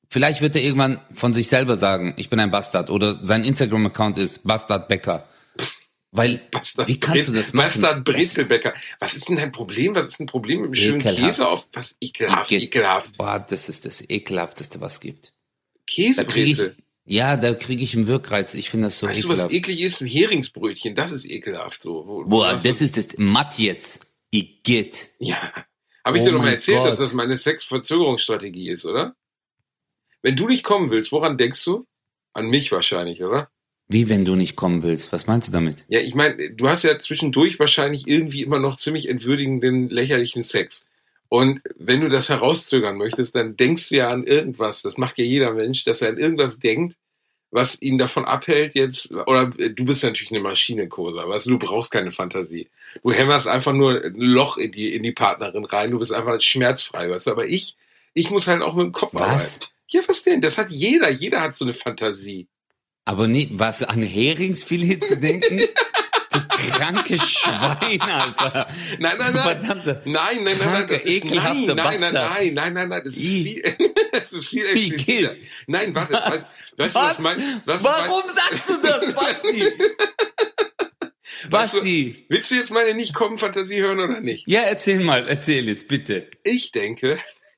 vielleicht wird er irgendwann von sich selber sagen, ich bin ein Bastard. Oder sein Instagram-Account ist Bastard Bäcker. Weil, Bastard wie kannst du das machen? Bastard Brezelbäcker. Was ist denn dein Problem? Was ist ein Problem mit einem schönen Ekelhaft. Käse auf? Was ekelhaft, Igitt. ekelhaft. Boah, das ist das Ekelhafteste, was es gibt. Käsebrezel. Ja, da kriege ich einen Wirkreiz. Ich finde das so Weißt ekelhaft. du, was eklig ist? Ein Heringsbrötchen, das ist ekelhaft. So. Wo, Boah, wo das du, ist das Matthias. Igitt. Ja. Habe ich Oh dir doch mal mein erzählt, Gott. dass das meine Sexverzögerungsstrategie ist, oder? Wenn du nicht kommen willst, woran denkst du? An mich wahrscheinlich, oder? Wie, wenn du nicht kommen willst? Was meinst du damit? Ja, ich meine, du hast ja zwischendurch wahrscheinlich irgendwie immer noch ziemlich entwürdigenden, lächerlichen Sex. Und wenn du das herauszögern möchtest, dann denkst du ja an irgendwas. Das macht ja jeder Mensch, dass er an irgendwas denkt, was ihn davon abhält jetzt, oder du bist natürlich eine Maschine, Kosa, weißt du, du brauchst keine Fantasie. Du hämmerst einfach nur ein Loch in die, in die Partnerin rein, du bist einfach schmerzfrei, weißt du, aber ich, ich muss halt auch mit dem Kopf Was? arbeiten. Ja, was denn? Das hat jeder, jeder hat so eine Fantasie. Aber nie, was, an Heringsfilet zu denken? Du kranke Schwein, Alter. Nein, nein, Du nein. verdammte, Nein, nein, nein, nein, kranke, das ist, nein, ekelhafte nein, nein, Bastard. nein, nein, nein, nein, das ist I. viel, das ist viel Wie expliziter. geht? Nein, warte, weißt, weißt du, was mein, was Warum mein, sagst du das, Basti? Weißt du, Basti. willst du jetzt meine Nicht-Kommen-Fantasie hören oder nicht? Ja, erzähl mal, erzähl jetzt, bitte. Ich denke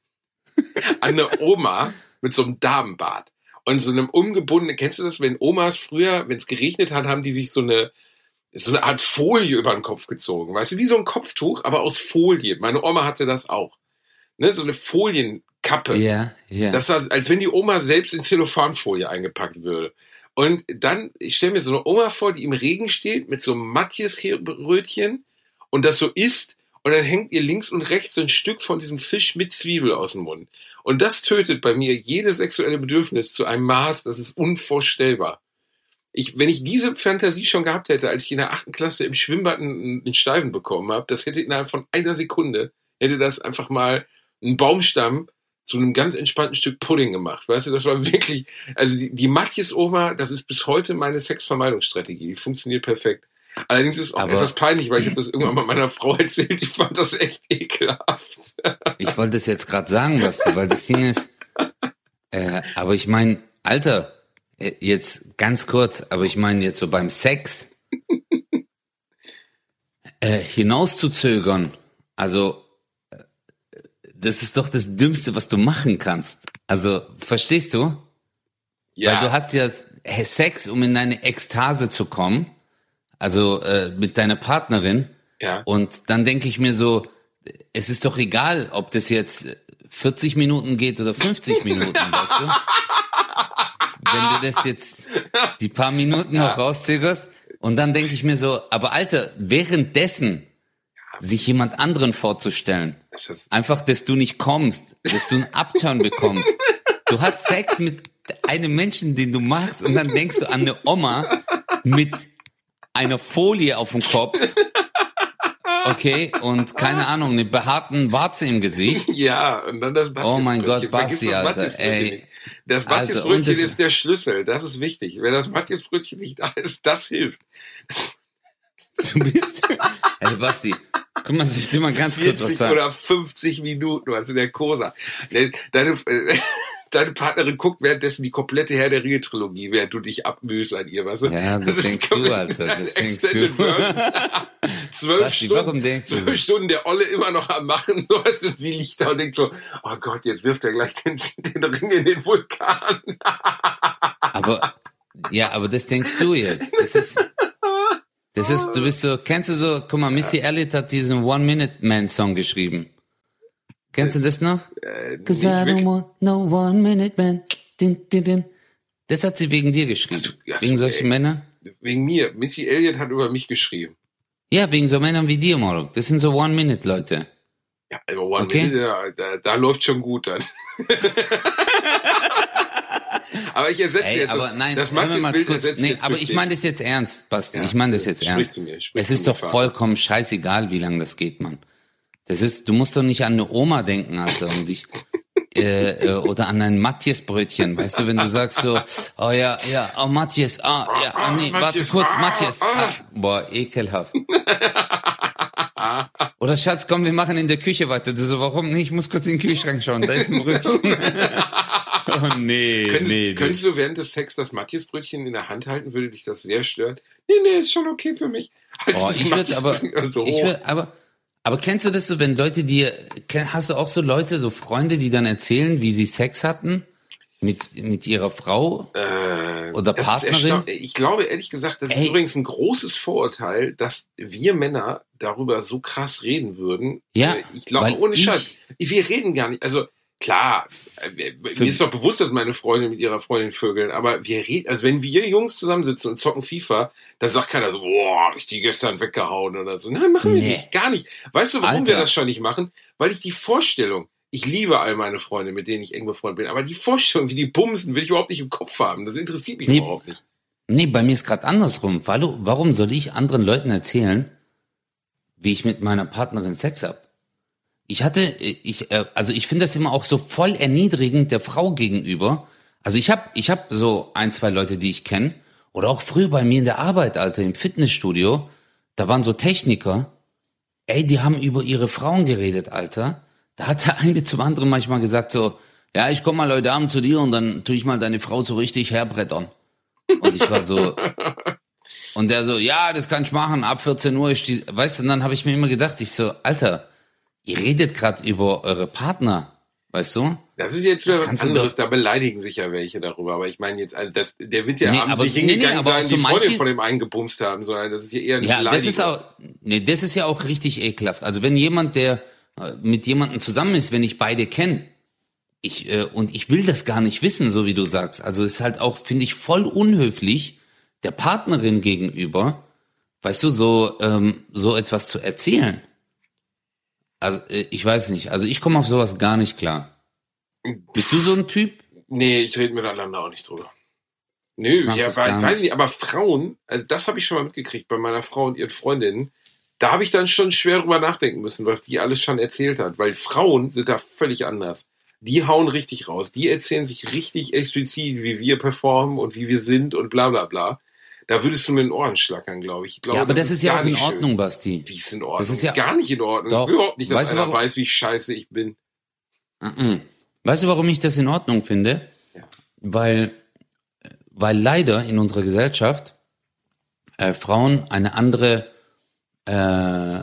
an eine Oma mit so einem Damenbart und so einem umgebundenen, kennst du das, wenn Omas früher, wenn es geregnet hat, haben die sich so eine, so eine Art Folie über den Kopf gezogen, weißt du, wie so ein Kopftuch, aber aus Folie. Meine Oma hatte das auch. Ne, so eine Folienkappe. Ja, ja. Das war, als wenn die Oma selbst in Zellophanfolie eingepackt würde. Und dann, ich stelle mir so eine Oma vor, die im Regen steht, mit so einem Matthias-Brötchen und das so isst und dann hängt ihr links und rechts so ein Stück von diesem Fisch mit Zwiebel aus dem Mund. Und das tötet bei mir jedes sexuelle Bedürfnis zu einem Maß, das ist unvorstellbar. Ich, wenn ich diese Fantasie schon gehabt hätte, als ich in der achten Klasse im Schwimmbad einen, einen Steifen bekommen habe, das hätte innerhalb von einer Sekunde, hätte das einfach mal einen Baumstamm zu einem ganz entspannten Stück Pudding gemacht. Weißt du, das war wirklich, also die, die Matthias-Oma, das ist bis heute meine Sexvermeidungsstrategie. Die funktioniert perfekt. Allerdings ist es auch Aber- etwas peinlich, weil ich habe das irgendwann mal meiner Frau erzählt, die fand das echt ekelhaft. Ich wollte es jetzt gerade sagen, Basti, weil das Ding ist, äh, aber ich meine, Alter, äh, jetzt ganz kurz, aber ich meine jetzt so beim Sex äh, hinauszuzögern, also äh, das ist doch das Dümmste, was du machen kannst. Also, verstehst du? Weil du hast ja Sex, um in eine Ekstase zu kommen, also äh, mit deiner Partnerin. Ja. Und dann denke ich mir so, es ist doch egal, ob das jetzt vierzig Minuten geht oder fünfzig Minuten, weißt du? Wenn du das jetzt die paar Minuten noch rauszögerst. Und dann denke ich mir so, aber Alter, währenddessen sich jemand anderen vorzustellen, Das ist, einfach, dass du nicht kommst, dass du einen Upturn bekommst. Du hast Sex mit einem Menschen, den du magst, und dann denkst du an eine Oma mit einer Folie auf dem Kopf, okay, und keine Ahnung, eine behaarten Warze im Gesicht. ja, und dann das Oh mein Matthias-Brötchen. Gott, Basti, Vergiss das Alter, Matthias-Brötchen ey. nicht. Das Alter, Matthias-Brötchen und das- ist der Schlüssel, das ist wichtig. Wenn das Matthias-Brötchen nicht da ist, das hilft. Du bist, ey Basti, guck mal, soll ich dir mal ganz kurz was vierzig sagen? oder fünfzig Minuten, also der Cosa. Deine, äh, deine Partnerin guckt währenddessen die komplette Herr der Ringe-Trilogie, während du dich abmühst an ihr, weißt du? Ja, das ist denkst komplett du, Alter, das denkst Extended du. Version. Zwölf Basti, warum Stunden, denkst du zwölf das? Stunden der Olle immer noch am Machen, so, weißt du, und sie liegt da und denkt so, oh Gott, jetzt wirft er gleich den, den Ring in den Vulkan. Aber, ja, aber das denkst du jetzt. Das ist, das ist, du bist so, kennst du so, guck mal, Missy Elliott hat diesen One-Minute-Man-Song geschrieben. Kennst du das noch? Äh, Cause nicht I don't wirklich. want no One-Minute-Man. Din, din, din. Das hat sie wegen dir geschrieben. Hast du- hast wegen du- solchen ey. Männern? Wegen mir. Missy Elliott hat über mich geschrieben. Ja, wegen so Männern wie dir, Moro. Das sind so One-Minute-Leute. Ja, aber One Okay. Minute, da, da, da läuft schon gut dann. aber ich ersetze Ey, jetzt aber nein, das hör mir mal Matthias-Bild kurz. ersetzt Nee, jetzt aber durch ich dich. meine das jetzt ernst, Basti. Ja, ich meine das jetzt sprich ernst. zu mir, sprich Es zu ist mir, doch Vater. vollkommen scheißegal, wie lange das geht, Mann. Das ist, du musst doch nicht an eine Oma denken, Alter, und dich, äh, äh, oder an ein Matthias-Brötchen, weißt du, wenn du sagst so, oh ja, ja, oh Matthias, ah, ja, ah, nee, warte Matthias, kurz, ah, Matthias, ah. ah, boah, ekelhaft. Oder Schatz, komm, wir machen in der Küche weiter. Du so, warum nicht? Ich muss kurz in den Kühlschrank schauen, da ist ein Brötchen. Oh nee, könntest, nee. könntest du während des Sex das Matthias-Brötchen in der Hand halten? Würde dich das sehr stören? Nee, nee, ist schon okay für mich. Halt Oh, die ich würde aber, Matthias-Brötchen so ich hoch. würd, aber, aber kennst du das so, wenn Leute dir, kenn- hast du auch so Leute, so Freunde, die dann erzählen, wie sie Sex hatten mit, mit ihrer Frau Äh, oder das ist Partnerin? erstaunt- Ich glaube, ehrlich gesagt, das ist Ey. übrigens ein großes Vorurteil, dass wir Männer darüber so krass reden würden. Ja, Äh, ich glaube, weil ohne ich- Scheiß. Wir reden gar nicht. Also, klar, äh, mir ist doch bewusst, dass meine Freundin mit ihrer Freundin vögeln, aber wir reden, also wenn wir Jungs zusammensitzen und zocken FIFA, dann sagt keiner so, boah, hab ich die gestern weggehauen oder so. Nein, machen wir Nee. nicht. Gar nicht. Weißt du, warum Alter. wir das schon nicht machen? Weil ich die Vorstellung, ich liebe all meine Freunde, mit denen ich eng befreundet bin, aber die Vorstellung, wie die bumsen, will ich überhaupt nicht im Kopf haben. Das interessiert mich Nee. überhaupt nicht. Nee, bei mir ist gerade andersrum. Warum, warum soll ich anderen Leuten erzählen, wie ich mit meiner Partnerin Sex hab? Ich hatte, ich, äh, also ich finde das immer auch so voll erniedrigend der Frau gegenüber. Also ich habe, ich habe so ein, zwei Leute, die ich kenne, oder auch früher bei mir in der Arbeit, Alter, im Fitnessstudio, da waren so Techniker, ey, die haben über ihre Frauen geredet, Alter. Da hat der eine zum anderen manchmal gesagt so, ja, ich komm mal heute Abend zu dir und dann tue ich mal deine Frau so richtig herbrettern. Und ich war so, und der so, ja, das kann ich machen, ab vierzehn Uhr ist die, weißt du, und dann habe ich mir immer gedacht, ich so, Alter, ihr redet gerade über eure Partner, weißt du? Das ist jetzt wieder was Kannst du anderes, doch- da beleidigen sich ja welche darüber, aber ich meine jetzt, also das, der wird ja Nee, abends aber- nicht nee, nee, hingegangen aber sein, auch die so Freundin manche- von dem eingebumst haben, sondern das ist ja eher eine Ja, das Beleidigung. ist auch, nee, das ist ja auch richtig ekelhaft. Also wenn jemand, der äh, mit jemandem zusammen ist, wenn ich beide kenne, ich, äh, und ich will das gar nicht wissen, so wie du sagst. Also ist halt auch, finde ich, voll unhöflich der Partnerin gegenüber, weißt du, so, ähm, so etwas zu erzählen. Also, äh, ich weiß nicht. Also ich komme auf sowas gar nicht klar. Bist du so ein Typ? Nee, ich rede miteinander auch nicht drüber. Nö, machst ja, das weil, gar ich weiß nicht. nicht, aber Frauen, also das habe ich schon mal mitgekriegt bei meiner Frau und ihren Freundinnen, da habe ich dann schon schwer drüber nachdenken müssen, was die alles schon erzählt hat, weil Frauen sind da völlig anders. Die hauen richtig raus, die erzählen sich richtig explizit, wie wir performen und wie wir sind und bla bla bla. Da würdest du mir in den Ohren schlackern, glaube ich. ich glaube, Ja, aber das, ist ja gar auch in nicht schön. Ordnung, Basti. Wie ist in Ordnung? Das ist ja- gar nicht in Ordnung. Doch. Ich will überhaupt nicht, dass Weißt du, einer warum- weiß, wie scheiße ich bin. Mhm. Weißt du, warum ich das in Ordnung finde? Ja. Weil, weil leider in unserer Gesellschaft äh, Frauen eine andere, äh, äh,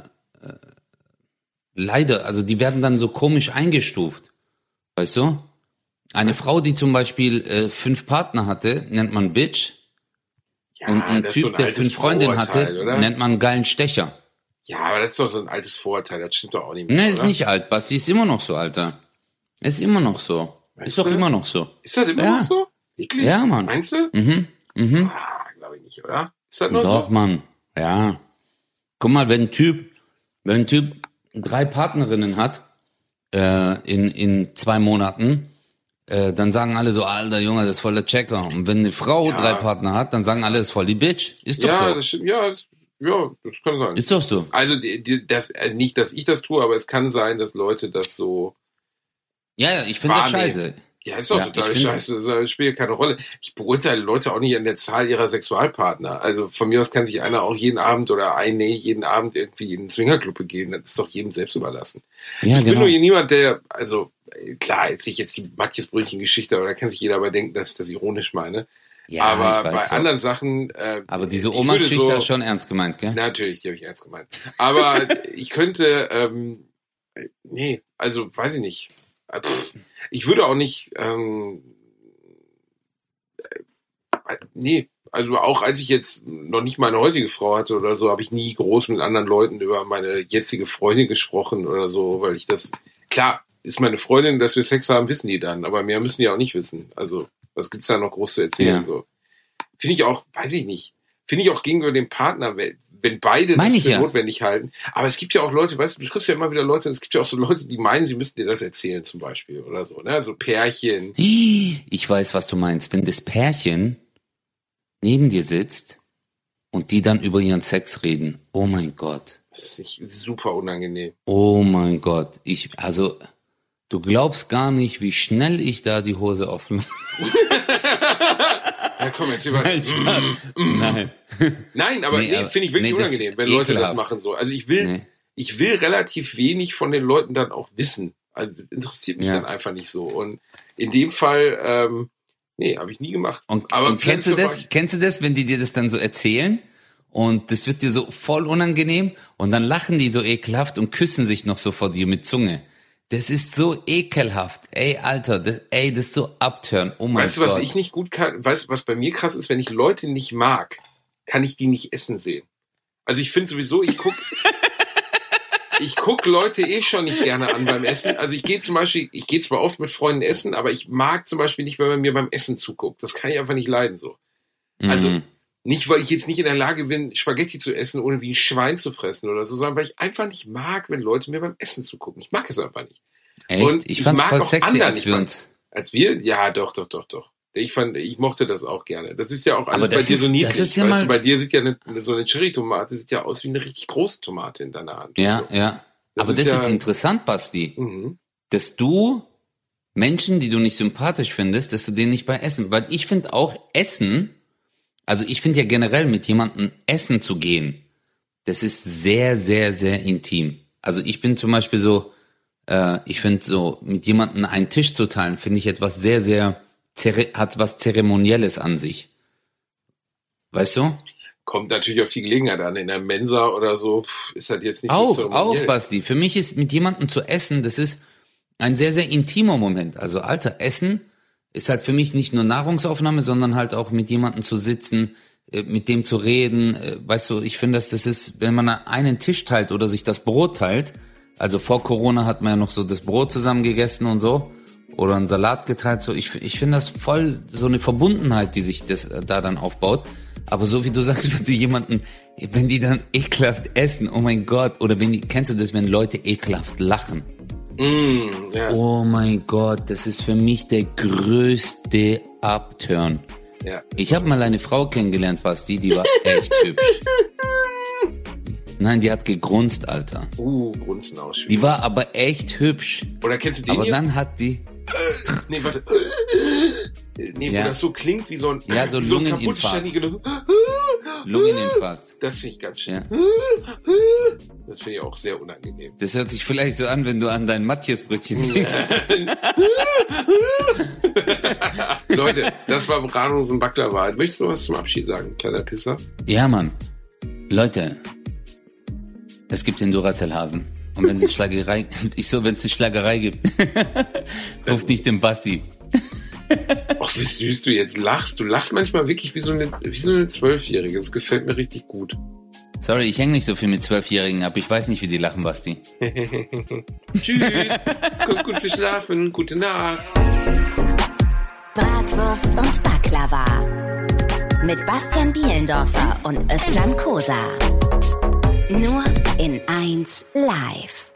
leider, also die werden dann so komisch eingestuft. Weißt du? Eine Frau, die zum Beispiel äh, fünf Partner hatte, nennt man Bitch. Ja, Und ein das ist so Typ, ein der altes fünf Freundinnen Vorurteil, hatte, oder? nennt man einen geilen Stecher. Ja, aber das ist doch so ein altes Vorurteil, das stimmt doch auch nicht mehr, Ne, ist oder? nicht alt, Basti, ist immer noch so, Alter. Ist immer noch so. Weißt Ist doch du? immer noch so. Ist das immer Ja. noch so? Wirklich? Ja, Mann. Meinst du? Mhm, mhm. Ah, glaube ich nicht, oder? Ist das nur Doch, so? Mann. Ja. Guck mal, wenn ein Typ, wenn ein Typ drei Partnerinnen hat, äh, in, in zwei Monaten, äh, dann sagen alle so, alter Junge, das ist voll der Checker. Und wenn eine Frau Ja. drei Partner hat, dann sagen alle, das ist voll die Bitch. Ist doch Ja, so. das stimmt. Ja, das, ja, das kann sein. Ist doch so. Also, die, die, das, also nicht, dass ich das tue, aber es kann sein, dass Leute das so. Ja, ja, ich finde das Wahrnehmen. scheiße. Ja, ist doch Ja, total ich finde- scheiße. Das spielt keine Rolle. Ich beurteile Leute auch nicht an der Zahl ihrer Sexualpartner. Also von mir aus kann sich einer auch jeden Abend oder eine jeden Abend irgendwie in einen Swingerclub begehen. Das ist doch jedem selbst überlassen. Ja, ich bin genau. nur jemand, der, also klar, jetzt ich jetzt die Matthias-Brötchen-Geschichte, aber da kann sich jeder aber denken, dass ich das ironisch meine. Ja, aber ich weiß bei doch. anderen Sachen. Äh, Aber diese ich würde Oma-Geschichte so- ist schon ernst gemeint, gell? Natürlich, die habe ich ernst gemeint. Aber ich könnte, ähm, nee, also weiß ich nicht. Äh, pff, Ich würde auch nicht, ähm, äh, nee, also auch als ich jetzt noch nicht meine heutige Frau hatte oder so, habe ich nie groß mit anderen Leuten über meine jetzige Freundin gesprochen oder so, weil ich das, klar, ist meine Freundin, dass wir Sex haben, wissen die dann, aber mehr müssen die auch nicht wissen. Also, was gibt's da noch groß zu erzählen? Ja. So. Finde ich auch, weiß ich nicht, finde ich auch gegenüber dem Partner, wenn wenn beide Meine das ich für ja. notwendig halten. Aber es gibt ja auch Leute, weißt du, du triffst ja immer wieder Leute, und es gibt ja auch so Leute, die meinen, sie müssten dir das erzählen zum Beispiel oder so, ne? So Pärchen. Ich weiß, was du meinst. Wenn das Pärchen neben dir sitzt und die dann über ihren Sex reden. Oh mein Gott. Das ist nicht super unangenehm. Oh mein Gott. Ich, also, du glaubst gar nicht, wie schnell ich da die Hose offen. Ja, komm, jetzt über. Nein. Nein, aber Nee, nee, aber- finde ich wirklich nee, das unangenehm, wenn ist Leute das ekelhaft. machen so. Also ich will, Nee. ich will relativ wenig von den Leuten dann auch wissen. Also interessiert mich Ja. dann einfach nicht so. Und in dem Fall, ähm, nee, habe ich nie gemacht. Und, Aber und kennst du Pflanze war das? ich- Kennst du das, wenn die dir das dann so erzählen und das wird dir so voll unangenehm und dann lachen die so ekelhaft und küssen sich noch so vor dir mit Zunge. Das ist so ekelhaft. Ey, Alter, das, ey, das ist so upturn. Oh mein Weißt du, Gott. was ich nicht gut kann? Weißt du, was bei mir krass ist? Wenn ich Leute nicht mag, kann ich die nicht essen sehen. Also ich finde sowieso, ich guck, ich guck Leute eh schon nicht gerne an beim Essen. Also ich gehe zum Beispiel, ich gehe zwar oft mit Freunden essen, aber ich mag zum Beispiel nicht, wenn man mir beim Essen zuguckt. Das kann ich einfach nicht leiden so. Also Mhm. nicht, weil ich jetzt nicht in der Lage bin, Spaghetti zu essen, ohne wie ein Schwein zu fressen oder so, sondern weil ich einfach nicht mag, wenn Leute mir beim Essen zugucken. Ich mag es einfach nicht. Echt? und ich ich fand's mag voll auch sexy, anderen als nicht wir mal. uns... Als wir? Ja, doch, doch, doch, doch. Ich fand, ich mochte das auch gerne. Das ist ja auch alles Aber bei das dir ist- so niedlich. das ist ja weißt mal- du, bei dir sieht ja eine, so eine Cherry-Tomate sieht ja aus wie eine richtig große Tomate in deiner Hand. Ja, So. ja. Das Aber ist das ja- ist interessant, Basti, Mhm. dass du Menschen, die du nicht sympathisch findest, dass du denen nicht bei Essen, weil ich finde auch Essen, also ich finde ja generell mit jemandem essen zu gehen, das ist sehr, sehr, sehr intim. Also ich bin zum Beispiel so, äh, ich finde so, mit jemandem einen Tisch zu teilen, finde ich etwas sehr, sehr, zere- hat was Zeremonielles an sich. Weißt du? Kommt natürlich auf die Gelegenheit an. In der Mensa oder so pff, ist das jetzt nicht so Auch, auch, zeremoniell. Basti. Für mich ist mit jemandem zu essen, das ist ein sehr, sehr intimer Moment. Also, Alter, Essen ist halt für mich nicht nur Nahrungsaufnahme, sondern halt auch mit jemandem zu sitzen, äh, mit dem zu reden. Äh, Weißt du, ich finde, dass das ist, wenn man einen Tisch teilt oder sich das Brot teilt, also vor Corona hat man ja noch so das Brot zusammen gegessen und so, oder einen Salat geteilt, so. Ich, ich finde das voll so eine Verbundenheit, die sich das äh, da dann aufbaut. Aber so wie du sagst, wenn du jemanden, wenn die dann ekelhaft essen, oh mein Gott, oder wenn die, kennst du das, wenn Leute ekelhaft lachen? Mm, ja, Oh mein Gott, das ist für mich der größte Upturn. ja. Ich habe mal eine Frau kennengelernt, Basti, die war echt hübsch. Nein, die hat gegrunzt, Alter. Uh, Grunzen aus. Die war aber echt hübsch. Oder kennst du den Aber hier? dann hat die, Nee, warte. Nee, Ja. wo das so klingt wie so ein, Ja, so wie so ein Lungeninfarkt. kaputtständiger. Lungeninfarkt. Das finde ich ganz schön. Ja. Das finde ich auch sehr unangenehm. Das hört sich vielleicht so an, wenn du an dein Matthias-Brötchen denkst. Leute, das war Bratwurst und Baklava. Möchtest du was zum Abschied sagen, kleiner Pisser? Ja, Mann. Leute, es gibt den Duracell-Hasen. Und wenn es eine Schlagerei, ich so, wenn es eine Schlagerei gibt, ruft nicht den Basti. Ach, wie süß du jetzt lachst. Du lachst manchmal wirklich wie so eine, wie so eine Zwölfjährige. Das gefällt mir richtig gut. Sorry, ich hänge nicht so viel mit Zwölfjährigen ab. Ich weiß nicht, wie die lachen, Basti. Tschüss. Kommt gut zu schlafen. Gute Nacht. Bratwurst und Baklava. Mit Bastian Bielendorfer und Özcan Kosa. Nur in eins Live.